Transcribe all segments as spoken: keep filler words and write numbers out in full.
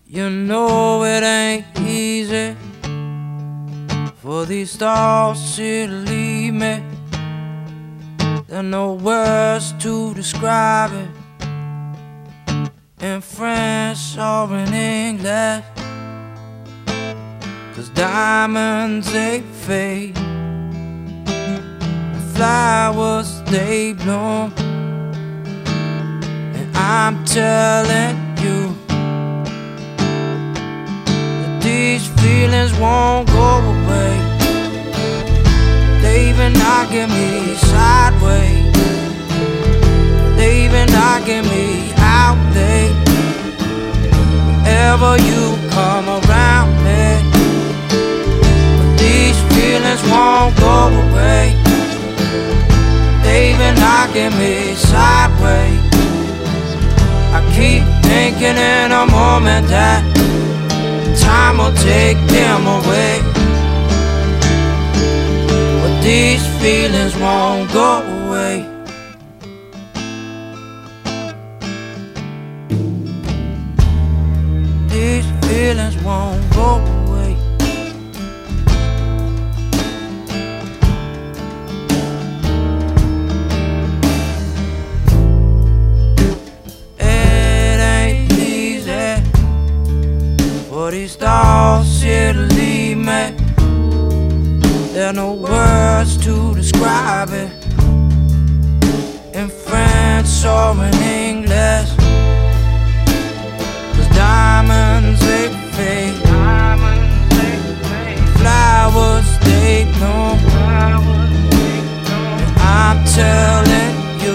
You know it ain't easy for these thoughts to leave me. There are no words to describe it in French or in English, 'cause diamonds they fade and flowers they bloom. And I'm telling you, these feelings won't go away. They even knocking me sideways. They even knocking me out late. Whenever you come around me, but these feelings won't go away. They even knocking me sideways. I keep thinking in a moment that time will take them away, but these feelings won't go away. These feelings won't go away. It ain't easy for these thoughts here to leave me. There are no words to describe it in French or in English, 'cause diamonds they fade, flowers they bloom. And I'm telling you,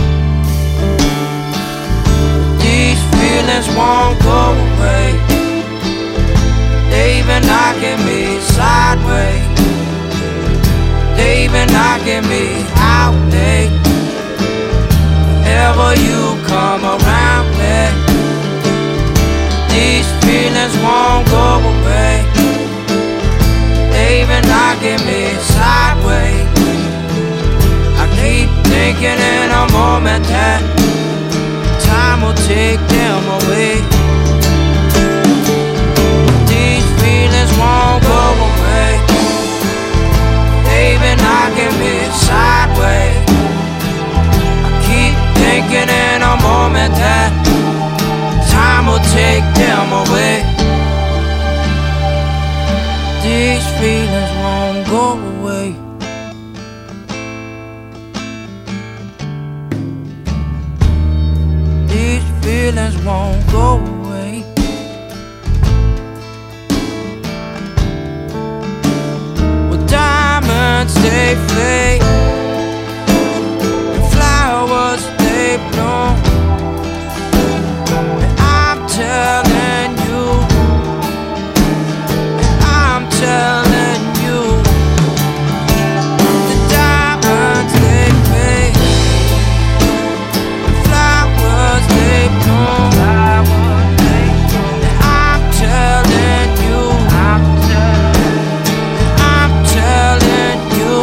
these feelings won't go away. They even knocking me sideways. They even knocking me out late. Whenever you come around me, these feelings won't go away. They even knocking me sideways. I keep thinking in a moment that time will take them away. Won't go away. They've been knocking me sideways. I keep thinking in a moment that time will take them away. These feelings won't go away. These feelings won't go away. They fade and flowers they bloom. And I'm telling you, and I'm telling you, the diamonds they fade and flowers they bloom. And I'm telling you, I'm telling you,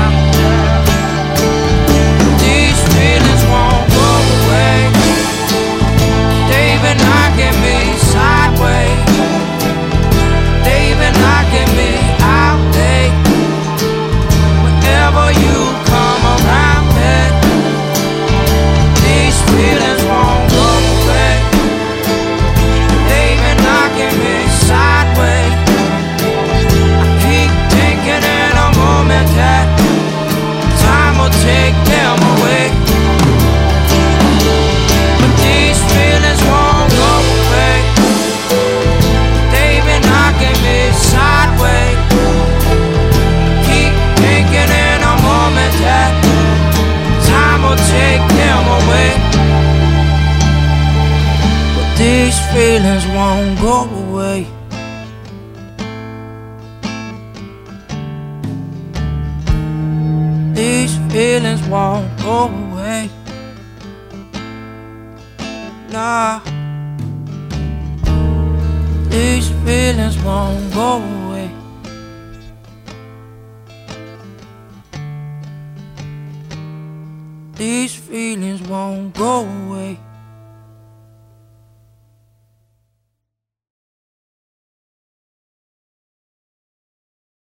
these feelings won't go away. They've been knocking me sideways. They've been knocking me out late. Whenever you come around me, these feelings won't go away. They've been knocking me sideways. I keep thinking in a moment that time will take them away, but these feelings won't go away. They've been knocking me sideways. Keep thinking in a moment that time will take them away, but these feelings won't go away. These feelings won't go away. Nah, these feelings won't go away. These feelings won't go away.